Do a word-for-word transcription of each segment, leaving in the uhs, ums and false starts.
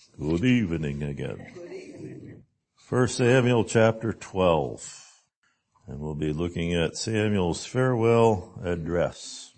Good evening again. First Samuel chapter twelve. And we'll be looking at Samuel's farewell address.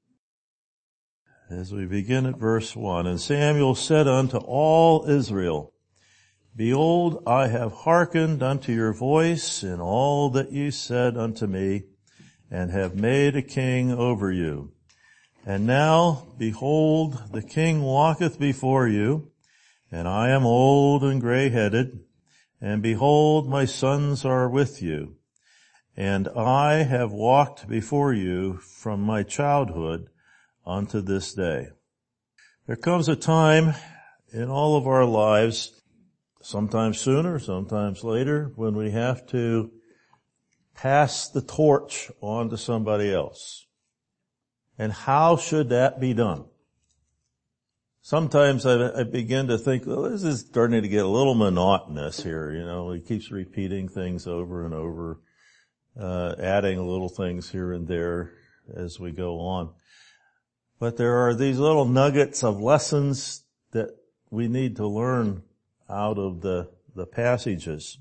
As we begin at verse one, and Samuel said unto all Israel, Behold, I have hearkened unto your voice in all that ye said unto me, and have made a king over you. And now, behold, the king walketh before you, and I am old and gray-headed, and behold, my sons are with you. And I have walked before you from my childhood unto this day. There comes a time in all of our lives, sometimes sooner, sometimes later, when we have to pass the torch on to somebody else. And how should that be done? Sometimes I, I begin to think, well, this is starting to get a little monotonous here. You know, he keeps repeating things over and over, uh, adding little things here and there as we go on. But there are these little nuggets of lessons that we need to learn out of the, the passages.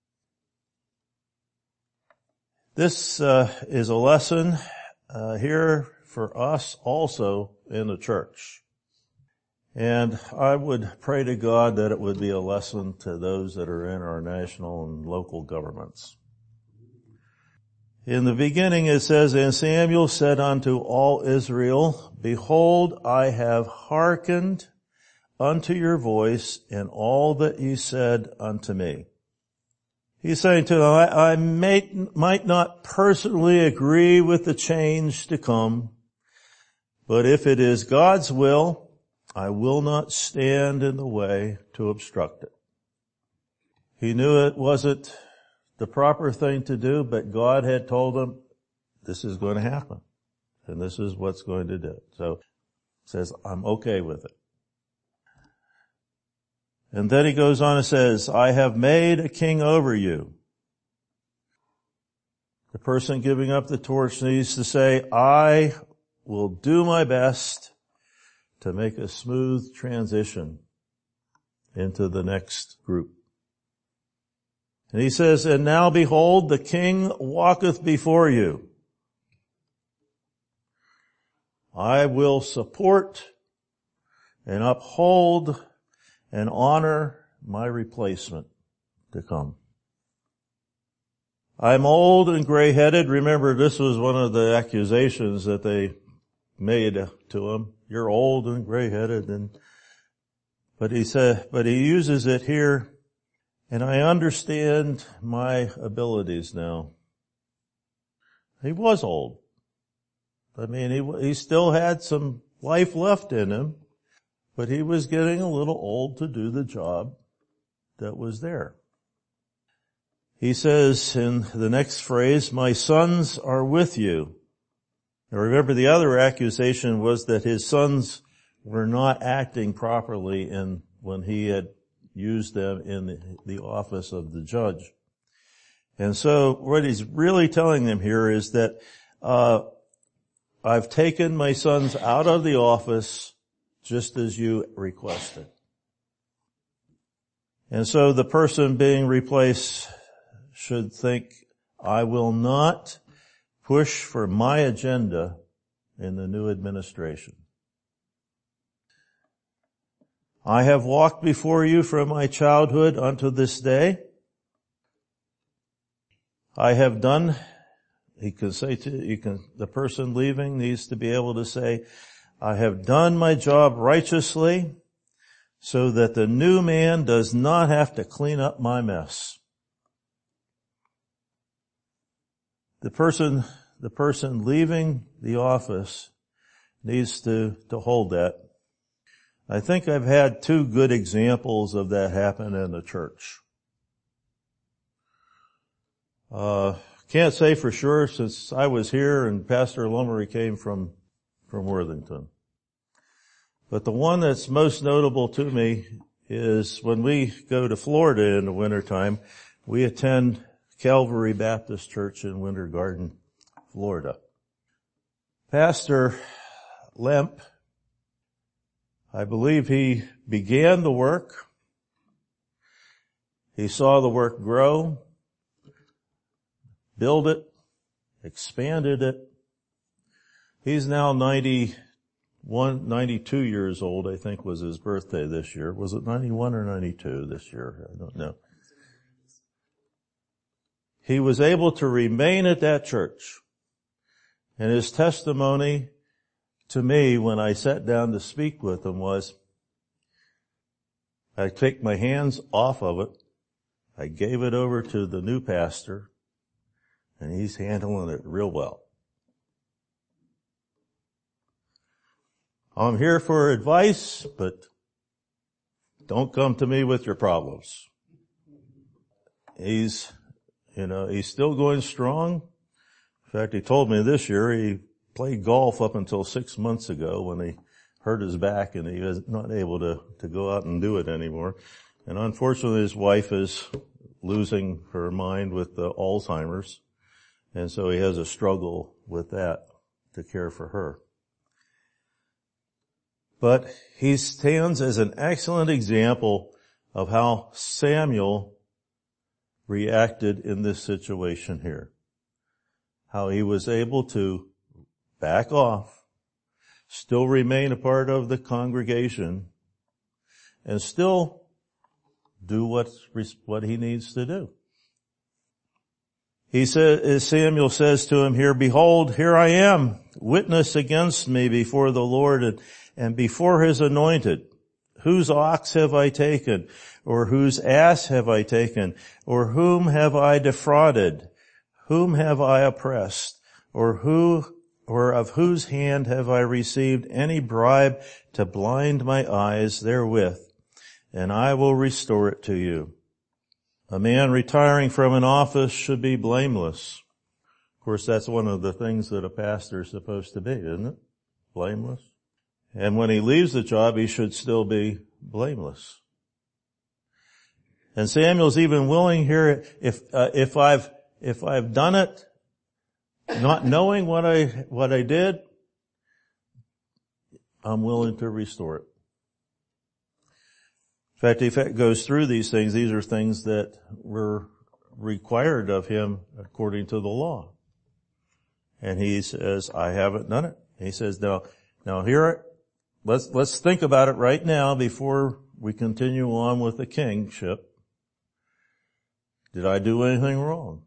This uh, is a lesson uh, here for us also in the church. And I would pray to God that it would be a lesson to those that are in our national and local governments. In the beginning it says, And Samuel said unto all Israel, Behold, I have hearkened unto your voice in all that ye said unto me. He's saying to them, I, I may, might not personally agree with the change to come, but if it is God's will, I will not stand in the way to obstruct it. He knew it wasn't the proper thing to do, but God had told him, this is going to happen, and this is what's going to do. So he says, I'm okay with it. And then he goes on and says, I have made a king over you. The person giving up the torch needs to say, I will do my best to make a smooth transition into the next group. And he says, And now behold, the king walketh before you. I will support and uphold and honor my replacement to come. I'm old and gray-headed. Remember, this was one of the accusations that they made to him. You're old and gray-headed, and but he said, but he uses it here, and I understand my abilities now. He was old. I mean, he he still had some life left in him, but he was getting a little old to do the job that was there. He says in the next phrase, my sons are with you. Now remember, the other accusation was that his sons were not acting properly in when he had used them in the, the office of the judge. And so what he's really telling them here is that uh I've taken my sons out of the office just as you requested. And so the person being replaced should think, I will not push for my agenda in the new administration. I have walked before you from my childhood unto this day. I have done, he can say to, you can, the person leaving needs to be able to say, I have done my job righteously so that the new man does not have to clean up my mess. The person, the person leaving the office needs to, to hold that. I think I've had two good examples of that happen in the church. Uh, can't say for sure since I was here and Pastor Lummery came from, from Worthington. But the one that's most notable to me is when we go to Florida in the wintertime, we attend Calvary Baptist Church in Winter Garden, Florida. Pastor Lemp, I believe he began the work He saw the work grow, build it, expanded it. He's now ninety-one, ninety-two years old, I think was his birthday this year. Was it ninety-one or ninety-two this year? I don't know. He was able to remain at that church. And his testimony to me when I sat down to speak with him was, I take my hands off of it. I gave it over to the new pastor, and he's handling it real well. I'm here for advice, but don't come to me with your problems. He's, you know, he's still going strong. In fact, he told me this year he played golf up until six months ago when he hurt his back and he was not able to, to go out and do it anymore. And unfortunately his wife is losing her mind with the Alzheimer's. And so he has a struggle with that to care for her. But he stands as an excellent example of how Samuel reacted in this situation here. How he was able to back off, still remain a part of the congregation, and still do what, what he needs to do. He says, as Samuel says to him here, behold, here I am, witness against me before the Lord and, and before his anointed. Whose ox have I taken? Or whose ass have I taken? Or whom have I defrauded? Whom have I oppressed? Or who, or of whose hand have I received any bribe to blind my eyes therewith? And I will restore it to you. A man retiring from an office should be blameless. Of course, that's one of the things that a pastor is supposed to be, isn't it? Blameless. And when he leaves the job, he should still be blameless. And Samuel's even willing here, if, uh, if I've, if I've done it, not knowing what I, what I did, I'm willing to restore it. In fact, if it goes through these things, these are things that were required of him according to the law. And he says, I haven't done it. He says, now, now here, let's, let's think about it right now before we continue on with the kingship. Did I do anything wrong?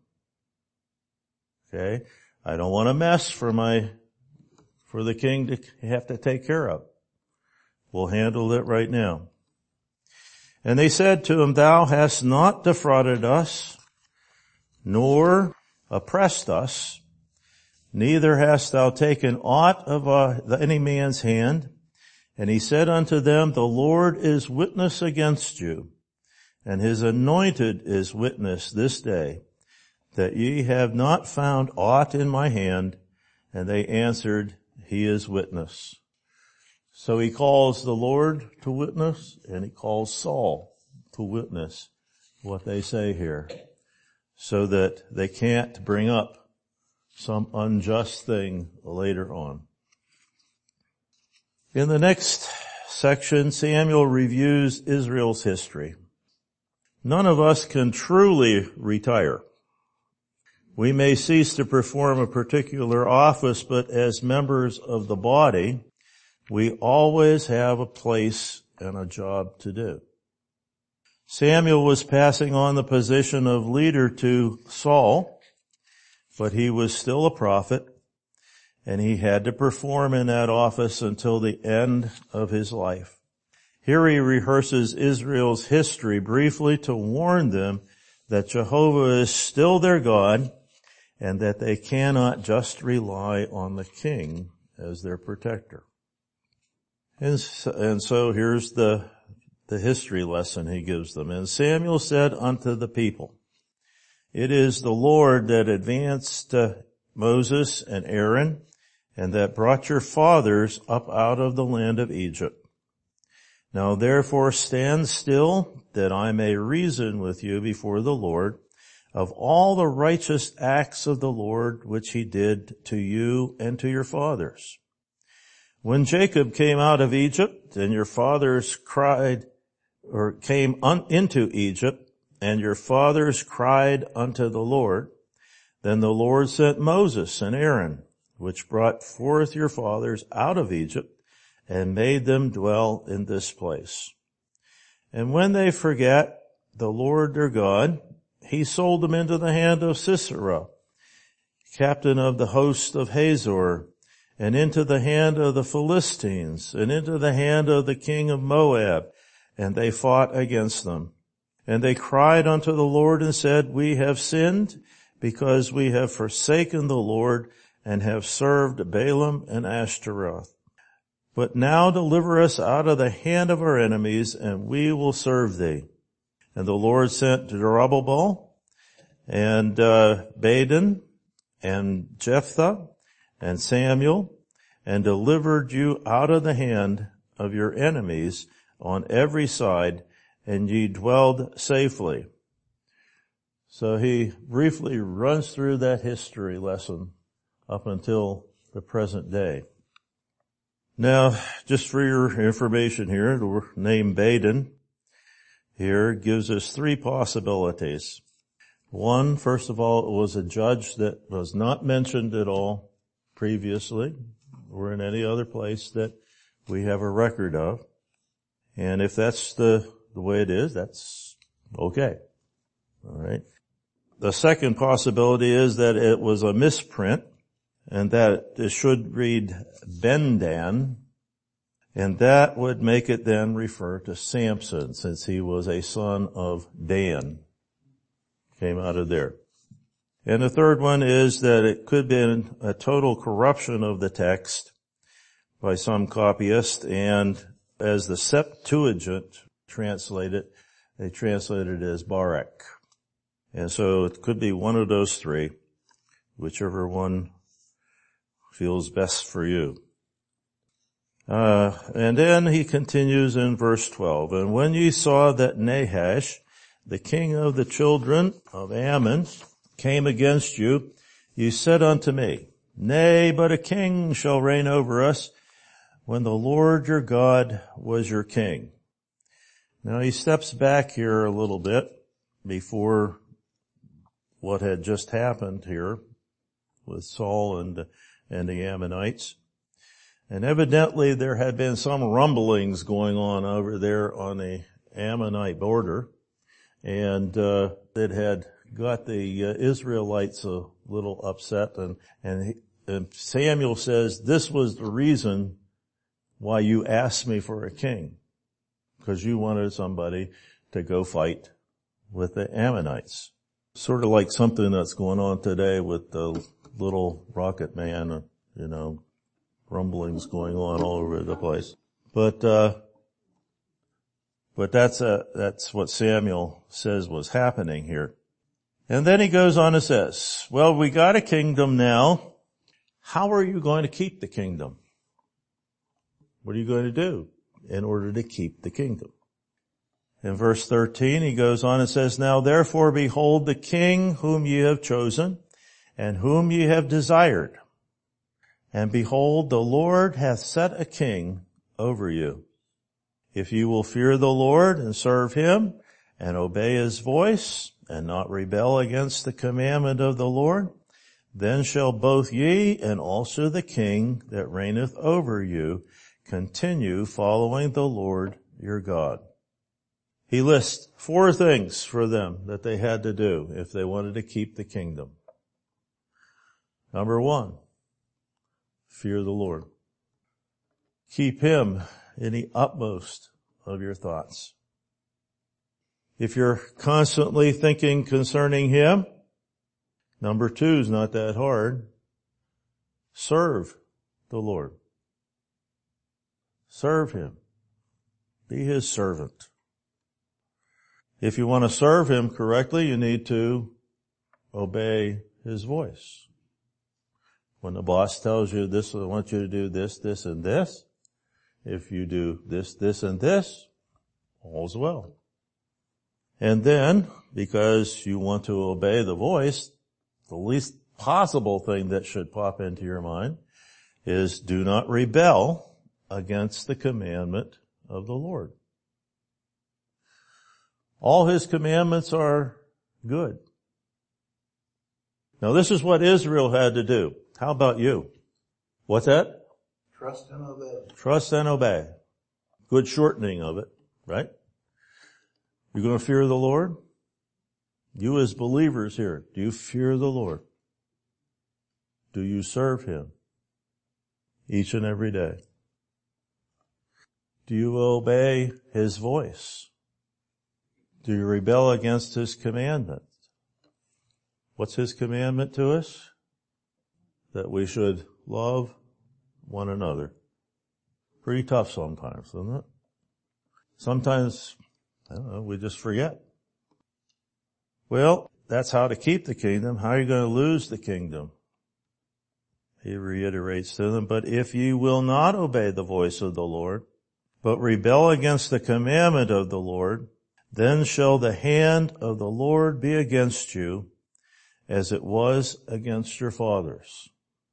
Okay. I don't want a mess for my, for the king to have to take care of. We'll handle it right now. And they said to him, thou hast not defrauded us, nor oppressed us, neither hast thou taken aught of uh, any man's hand. And he said unto them, the Lord is witness against you, and his anointed is witness this day, that ye have not found aught in my hand. And they answered, he is witness. So he calls the Lord to witness, and he calls Saul to witness what they say here, so that they can't bring up some unjust thing later on. In the next section, Samuel reviews Israel's history. None of us can truly retire. We may cease to perform a particular office, but as members of the body, we always have a place and a job to do. Samuel was passing on the position of leader to Saul, but he was still a prophet, and he had to perform in that office until the end of his life. Here he rehearses Israel's history briefly to warn them that Jehovah is still their God and that they cannot just rely on the king as their protector. And so, and so here's the, the history lesson he gives them. And Samuel said unto the people, it is the Lord that advanced uh, Moses and Aaron, and that brought your fathers up out of the land of Egypt. Now therefore stand still, that I may reason with you before the Lord of all the righteous acts of the Lord which he did to you and to your fathers. When Jacob came out of Egypt, and your fathers cried, or came un, into Egypt, and your fathers cried unto the Lord. Then the Lord sent Moses and Aaron, which brought forth your fathers out of Egypt, and made them dwell in this place. And when they forgat the Lord their God, he sold them into the hand of Sisera, captain of the host of Hazor, and into the hand of the Philistines, and into the hand of the king of Moab, and they fought against them. And they cried unto the Lord and said, we have sinned, because we have forsaken the Lord, and have served Baalim and Ashtaroth. But now deliver us out of the hand of our enemies, and we will serve thee. And the Lord sent Zerubbabel, and uh, Badin, and Jephthah, and Samuel, and delivered you out of the hand of your enemies on every side, and ye dwelled safely. So he briefly runs through that history lesson up until the present day. Now, just for your information here, the name Badin here gives us three possibilities. One, first of all, it was a judge that was not mentioned at all previously or in any other place that we have a record of. And if that's the, the way it is, that's okay. All right. The second possibility is that it was a misprint and that it should read Bendan, and that would make it then refer to Samson, since he was a son of Dan. Came out of there. And the third one is that it could be a total corruption of the text by some copyist, and as the Septuagint translated, they translated it as Barak. And so it could be one of those three, whichever one feels best for you. Uh, and then he continues in verse twelve, and when ye saw that Nahash, the king of the children of Ammon, came against you, you said unto me, nay, but a king shall reign over us, when the Lord your God was your king. Now he steps back here a little bit before what had just happened here with Saul and, and the Ammonites. And evidently there had been some rumblings going on over there on the Ammonite border, and uh, it had got the uh, Israelites a little upset, and, and, he, and Samuel says, this was the reason why you asked me for a king, because you wanted somebody to go fight with the Ammonites. Sort of like something that's going on today with the little rocket man, you know, rumblings going on all over the place. But, uh, but that's, uh, that's what Samuel says was happening here. And then he goes on and says, well, we got a kingdom now. How are you going to keep the kingdom? What are you going to do in order to keep the kingdom? In verse thirteen, he goes on and says, now therefore behold the king whom ye have chosen and whom ye have desired. And behold, the Lord hath set a king over you. If you will fear the Lord and serve him and obey his voice and not rebel against the commandment of the Lord, then shall both ye and also the king that reigneth over you continue following the Lord your God. He lists four things for them that they had to do if they wanted to keep the kingdom. Number one, fear the Lord. Keep him in the utmost of your thoughts. If you're constantly thinking concerning him, number two is not that hard. Serve the Lord. Serve him. Be his servant. If you want to serve him correctly, you need to obey his voice. When the boss tells you this, I want you to do this, this, and this, if you do this, this, and this, all's well. And then, because you want to obey the voice, the least possible thing that should pop into your mind is do not rebel against the commandment of the Lord. All his commandments are good. Now this is what Israel had to do. How about you? What's that? Trust and obey. Trust and obey. Good shortening of it, right? You're going to fear the Lord? You as believers here, do you fear the Lord? Do you serve him each and every day? Do you obey his voice? Do you rebel against his commandment? What's his commandment to us? That we should love one another. Pretty tough sometimes, isn't it? Sometimes, I don't know, we just forget. Well, that's how to keep the kingdom. How are you going to lose the kingdom? He reiterates to them, but if ye will not obey the voice of the Lord, but rebel against the commandment of the Lord, then shall the hand of the Lord be against you, as it was against your fathers.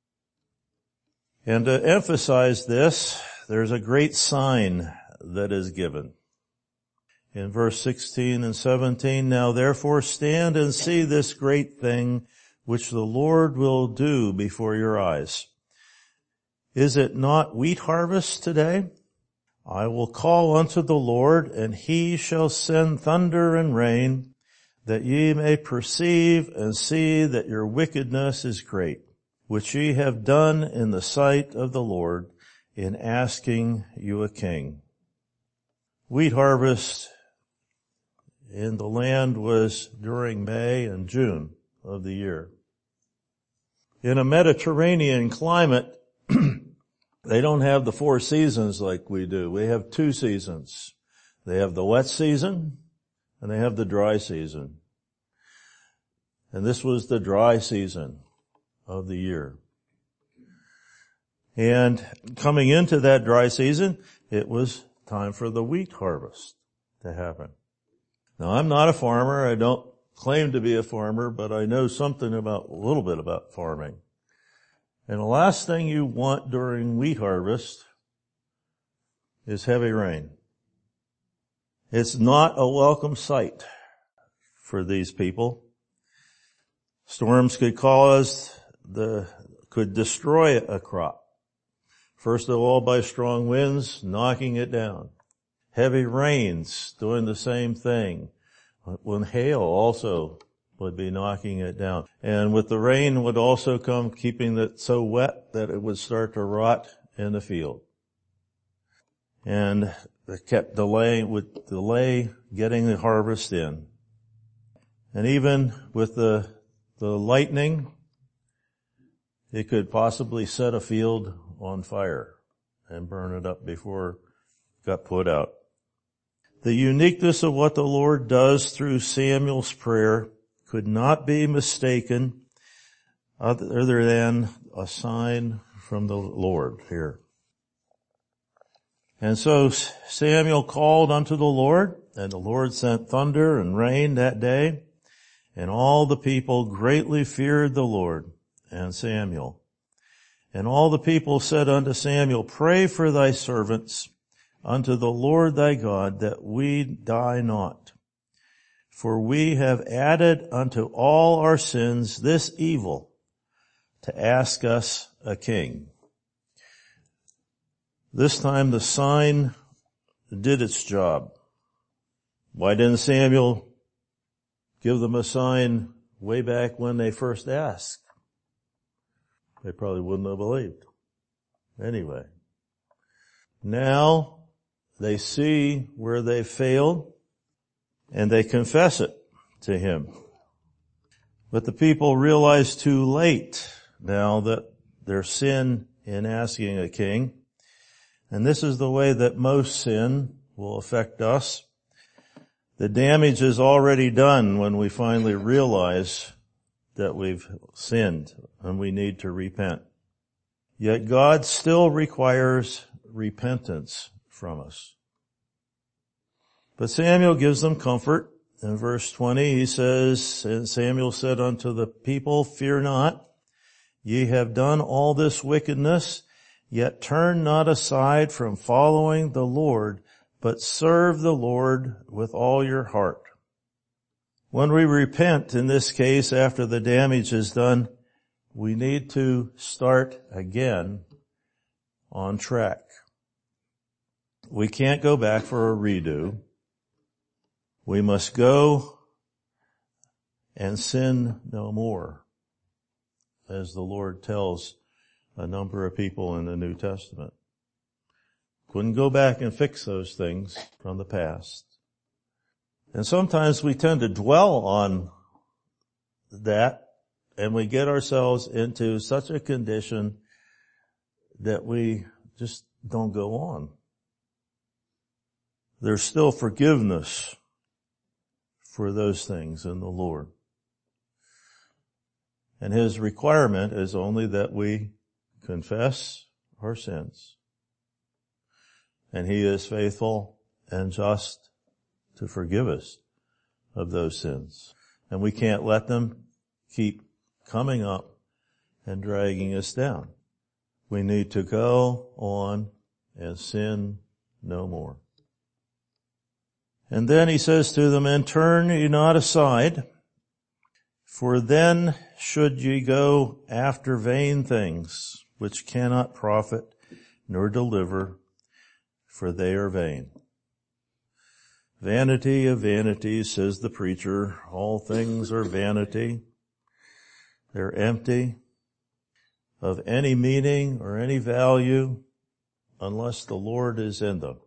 And to emphasize this, there's a great sign that is given. In verse sixteen and seventeen, now therefore stand and see this great thing which the Lord will do before your eyes. Is it not wheat harvest today? I will call unto the Lord, and he shall send thunder and rain, that ye may perceive and see that your wickedness is great, which ye have done in the sight of the Lord in asking you a king. Wheat harvest in the land was during May and June of the year. In a Mediterranean climate, they don't have the four seasons like we do. We have two seasons. They have the wet season and they have the dry season. And this was the dry season of the year. And coming into that dry season, it was time for the wheat harvest to happen. Now, I'm not a farmer. I don't claim to be a farmer, but I know something about, a little bit about farming. And the last thing you want during wheat harvest is heavy rain. It's not a welcome sight for these people. Storms could cause the, could destroy a crop. First of all, by strong winds, knocking it down. Heavy rains doing the same thing. When hail also would be knocking it down. And with the rain would also come keeping it so wet that it would start to rot in the field. And it kept delaying, would delay getting the harvest in. And even with the, the lightning, it could possibly set a field on fire and burn it up before it got put out. The uniqueness of what the Lord does through Samuel's prayer could not be mistaken other than a sign from the Lord here. And so Samuel called unto the Lord, and the Lord sent thunder and rain that day, and all the people greatly feared the Lord and Samuel. And all the people said unto Samuel, pray for thy servants unto the Lord thy God, that we die not. For we have added unto all our sins this evil, to ask us a king. This time the sign did its job. Why didn't Samuel give them a sign way back when they first asked? They probably wouldn't have believed. Anyway, now they see where they failed, and they confess it to him. But the people realize too late now that their sin in asking a king, and this is the way that most sin will affect us. The damage is already done when we finally realize that we've sinned and we need to repent. Yet God still requires repentance from us. But Samuel gives them comfort. In verse twenty, he says, and Samuel said unto the people, fear not, ye have done all this wickedness, yet turn not aside from following the Lord, but serve the Lord with all your heart. When we repent, in this case, after the damage is done, we need to start again on track. We can't go back for a redo. We must go and sin no more, as the Lord tells a number of people in the New Testament. Couldn't go back and fix those things from the past. And sometimes we tend to dwell on that, and we get ourselves into such a condition that we just don't go on. There's still forgiveness for those things in the Lord. And His requirement is only that we confess our sins. And He is faithful and just to forgive us of those sins. And we can't let them keep coming up and dragging us down. We need to go on and sin no more. And then He says to them, and turn ye not aside, for then should ye go after vain things, which cannot profit nor deliver, for they are vain. Vanity of vanities, says the preacher. All things are vanity. They're empty of any meaning or any value unless the Lord is in them.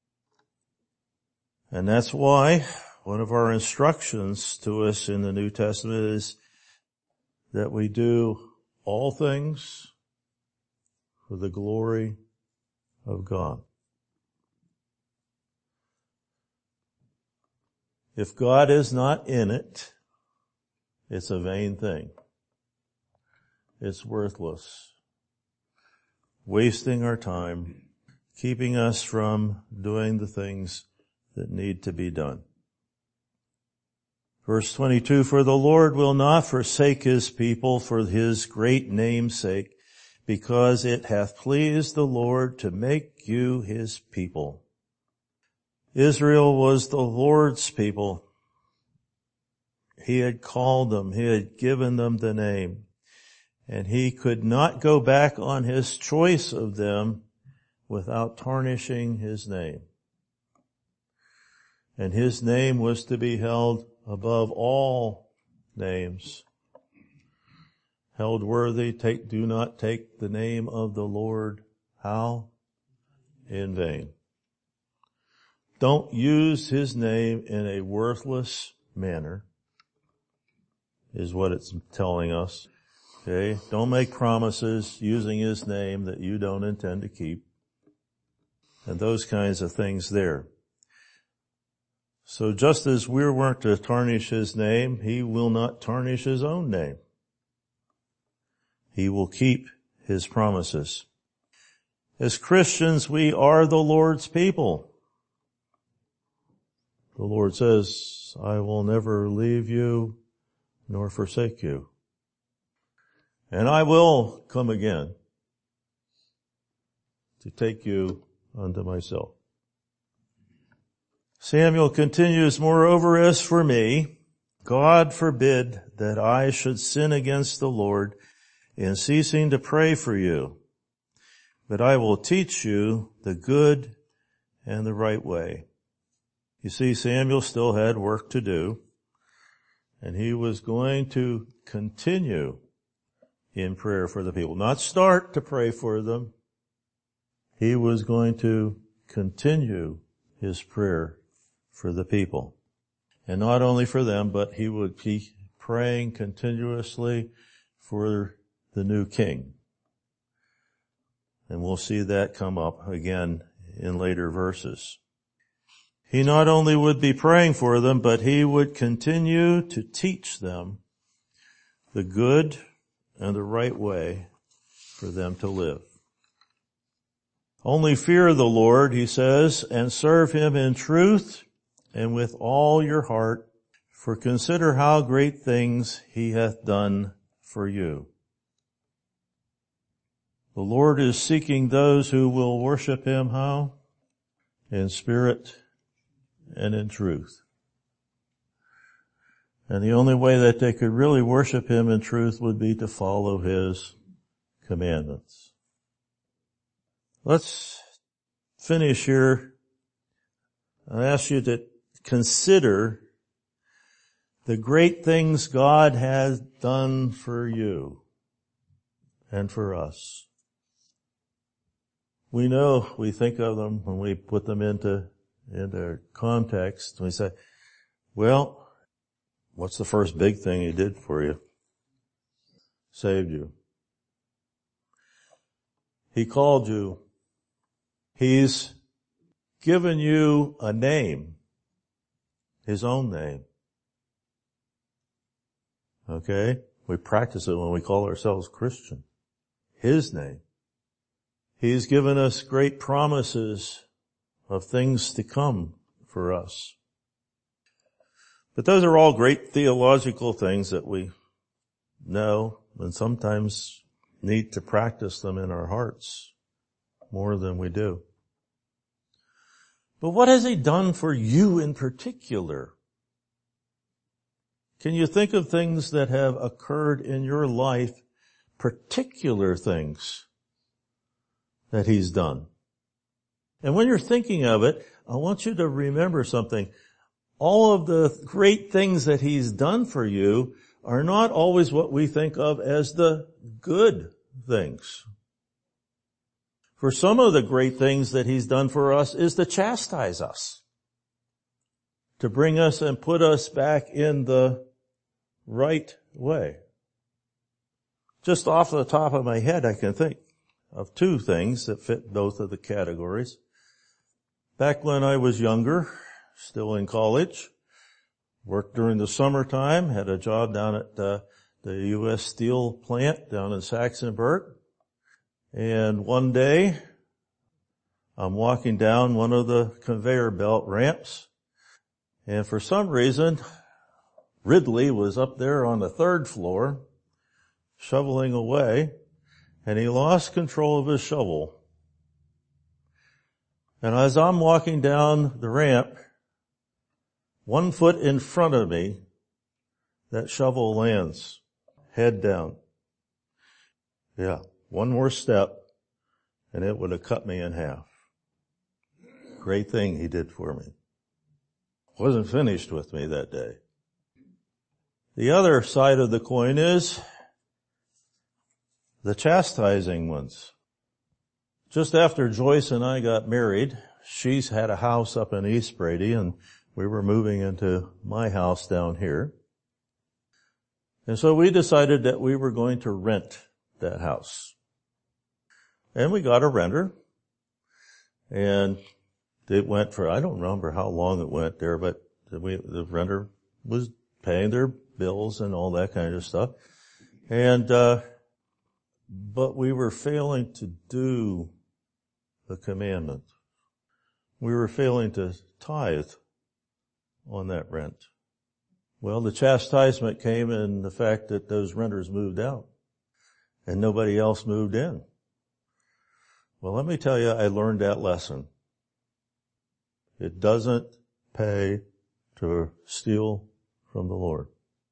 And that's why one of our instructions to us in the New Testament is that we do all things for the glory of God. If God is not in it, it's a vain thing. It's worthless. Wasting our time, keeping us from doing the things that need to be done. Verse twenty-two, for the Lord will not forsake His people for His great name's sake, because it hath pleased the Lord to make you His people. Israel was the Lord's people. He had called them. He had given them the name. And He could not go back on His choice of them without tarnishing His name. And His name was to be held above all names. Held worthy, take, do not take the name of the Lord, how? In vain. Don't use His name in a worthless manner, is what it's telling us. Okay? Don't make promises using His name that you don't intend to keep. And those kinds of things there. So just as we weren't to tarnish His name, He will not tarnish His own name. He will keep His promises. As Christians, we are the Lord's people. The Lord says, I will never leave you nor forsake you. And I will come again to take you unto myself. Samuel continues, moreover, as for me, God forbid that I should sin against the Lord in ceasing to pray for you. But I will teach you the good and the right way. You see, Samuel still had work to do, and he was going to continue in prayer for the people. Not start to pray for them. He was going to continue his prayer for the people. And not only for them, but he would be praying continuously for the new king. And we'll see that come up again in later verses. He not only would be praying for them, but he would continue to teach them the good and the right way for them to live. Only fear the Lord, he says, and serve him in truth and with all your heart, for consider how great things he hath done for you. The Lord is seeking those who will worship him how? In spirit and in truth. And the only way that they could really worship him in truth would be to follow his commandments. Let's finish here. I ask you to consider the great things God has done for you and for us. We know, we think of them when we put them into, into context. We say, well, what's the first big thing he did for you? Saved you. He called you. He's given you a name, his own name. Okay? We practice it when we call ourselves Christian. His name. He's given us great promises of things to come for us. But those are all great theological things that we know and sometimes need to practice them in our hearts more than we do. But what has he done for you in particular? Can you think of things that have occurred in your life, particular things that he's done? And when you're thinking of it, I want you to remember something. All of the great things that he's done for you are not always what we think of as the good things. For some of the great things that he's done for us is to chastise us, to bring us and put us back in the right way. Just off the top of my head, I can think of two things that fit both of the categories. Back when I was younger, still in college, worked during the summertime, had a job down at uh, the U S Steel plant down in Saxonburg. And one day, I'm walking down one of the conveyor belt ramps, and for some reason, Ridley was up there on the third floor, shoveling away, and he lost control of his shovel. And as I'm walking down the ramp, one foot in front of me, that shovel lands, head down. Yeah, one more step, and it would have cut me in half. Great thing he did for me. Wasn't finished with me that day. The other side of the coin is the chastising ones. Just after Joyce and I got married, she's had a house up in East Brady, and we were moving into my house down here. And so we decided that we were going to rent that house. And we got a renter. And it went for, I don't remember how long it went there, but we, the renter was paying their bills and all that kind of stuff. And, uh, but we were failing to do the commandment. We were failing to tithe on that rent. Well, the chastisement came in the fact that those renters moved out and nobody else moved in. Well, let me tell you, I learned that lesson. It doesn't pay to steal from the Lord.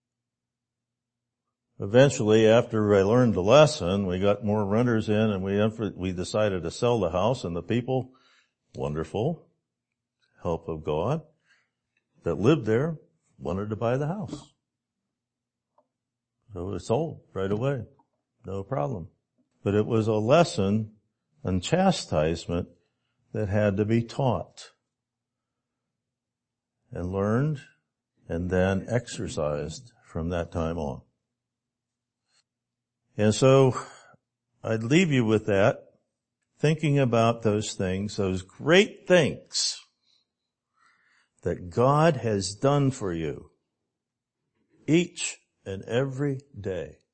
Eventually, after I learned the lesson, we got more renters in, and we we decided to sell the house, and the people, wonderful, help of God, that lived there wanted to buy the house. So it sold right away. No problem. But it was a lesson and chastisement that had to be taught and learned and then exercised from that time on. And so I'd leave you with that, thinking about those things, those great things that God has done for you each and every day.